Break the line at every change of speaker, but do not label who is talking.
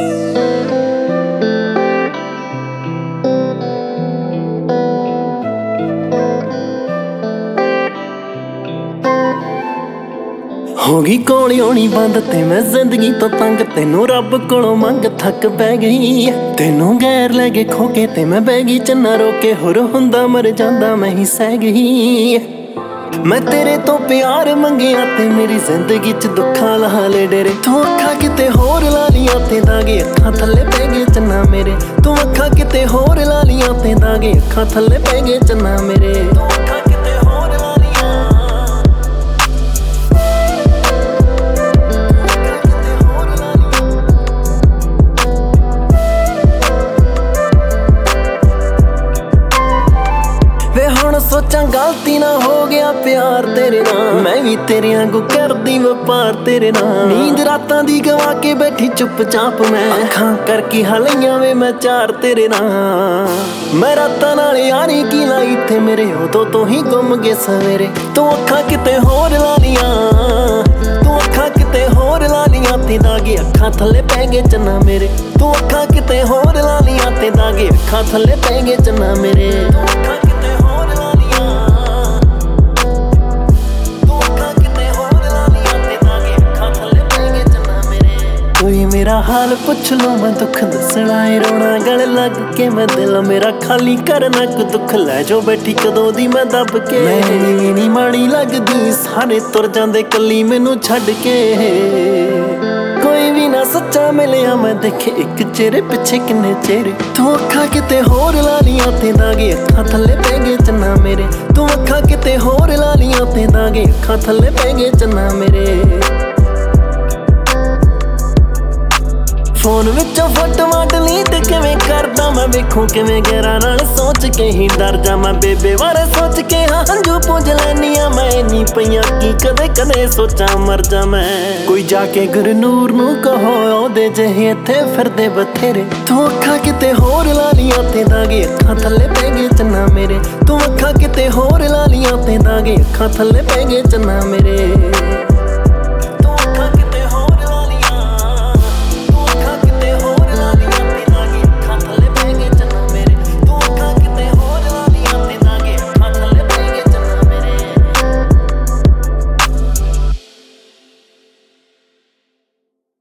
हो गई कौली होनी बंद ते मैं जिंदगी तो तंग तेनू रब कोलों मंग थक पै गई तेनू गैर लगे खोके ते मैं बह गई चन्ना रोके होर हुंदा मर जांदा मैं ही सह गई। मैं तेरे तो प्यार मंगिया ते मेरी जिंदगी च दुखां लाले डेरे तू अखा किते होर ला लियां ते दागे अखां थल्ले पै गए चन्ना मेरे तू अखा किते होर ला लियां ते दागे अखां थल्ले पै गए चन्ना मेरे। सोचा गलती ना हो गया प्यार तेरे नाल मैं भी तेरे आंगू करदी व्यापार तेरे नाल नींद रातां दी गवा के बैठी चुपचाप मैं अखां करके हलियां वे मैं चार तेरे नाल मैं रातां नाल यारी की लाई थे मेरे उदों तो ही गुम गए सवेरे तू अखां किते होर ला लियां तू अखां किते होर ला लियां ते दागे अखां थल्ले पै गए चन्ना मेरे तू अखां किते होर ला लियां ते दागे अखां थल्ले पै गए चन्ना मेरे। कोई मेरा हाल पुछ लो मैं दुख दसना है रोना गल लग के मैं दिल मेरा खाली करना को दुख लै जो बैठी कदों दी मैं दब के मैं नी माड़ी लगदी सारे तुर जांदे कली मैनू छड्ड के कोई भी ना सच्चा मिलिया मैं देखे एक चेहरे पिछे किन्ने चेहरे तू अखा किते होर ला लियां ते दागे अखां थल्ले पै गए चन्ना मेरे तू अखा किते होर ला लियां ते दागे अखां थल्ले पै गए चन्ना मेरे। फोन विचों फोटोआं डिलीट किवें करदा मैं वेखूं किवें गैरां नाल सोच के ही डर जा मैं बेबे बारे सोच के हाँ हंझू पूंज लैनियां मैं इन्नी पईयां की कदे कदे सोचां मर जा मैं कोई जाके गुरनूर नूं कहो ओहदे जिहे इत्थे फिरदे बथेरे तू अखां किते होर ला लियां ते दागे अखां थल्ले पै गए चन्ना मेरे तू अखां किते होर ला लियां ते दागे अखां थल्ले पै गए चन्ना मेरे।